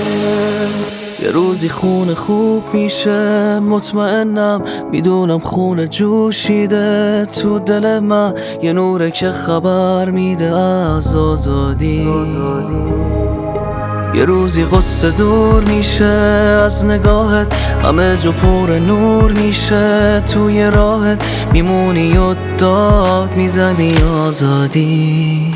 یه روزی خونه خوب میشه، مطمئنم، میدونم خونه جوشیده تو دل من، یه نوره که خبر میده از آزادی. یه روزی غصه دور میشه از نگاهت، همه جا پر نور میشه توی راهت، میمونی و داد میزنی آزادی.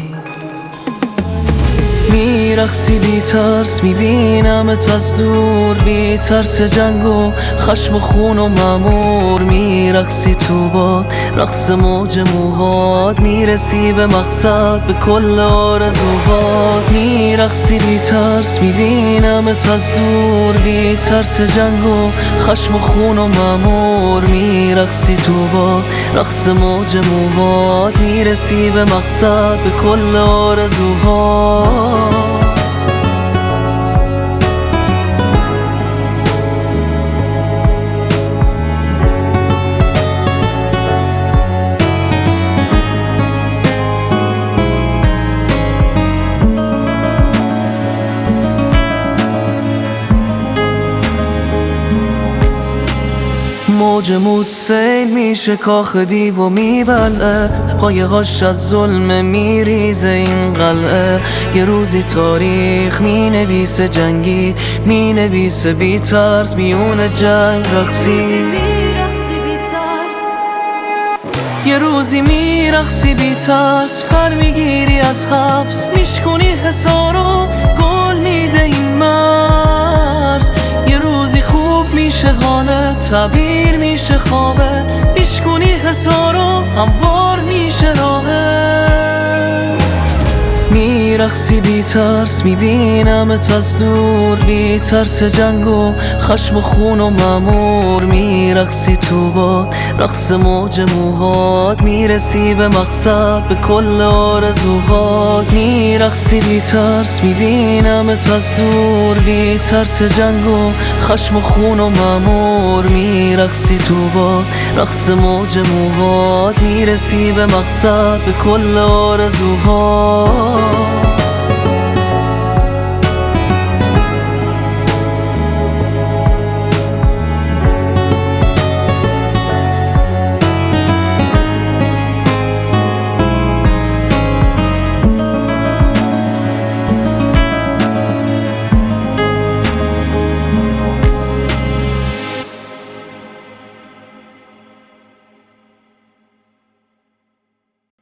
میرقصی بی ترس، میبینمت از دور، بی ترس جنگ و خشم و خون و مامور. میرقصی تو با رقص موج موهات، میرسی به مقصد به کل آرزوهات. میرقصی بی ترس، میبینمت از دور، بی ترس جنگ و خشم و خون و مامور. میرقصی تو با رقص موج موهات، میرسی به مقصد به کل آرزوهات. موج مود سیل میشه کاخ دیو و میبلعه، قایقاش از ظلم میریزه این قلعه. یه روزی تاریخ مینویسه جنگید، مینویسه بی ترس میون جنگ رقصی. یه روزی میرقصی بی ترس، پر میگیری از حبس، میشکنی حسارو گل میده این مرز. یه روزی خوب میشه حالت، تعبیر میشه خوابه، میشکنی حسارو هموار میشه راهه. میرقصی بی ترس، میبینمت از دور، بی ترس جنگ و خشم و خون و مامور. میرقصی تو با رقص موج موهات، میرسی به مقصد به کل آرزوهات. میرقصی بی ترس، میبینمت از دور، بی ترس جنگ و خشم و خون و مامور. میرقصی تو با رقص موج موهات، میرسی به مقصد به کل آرزوهات.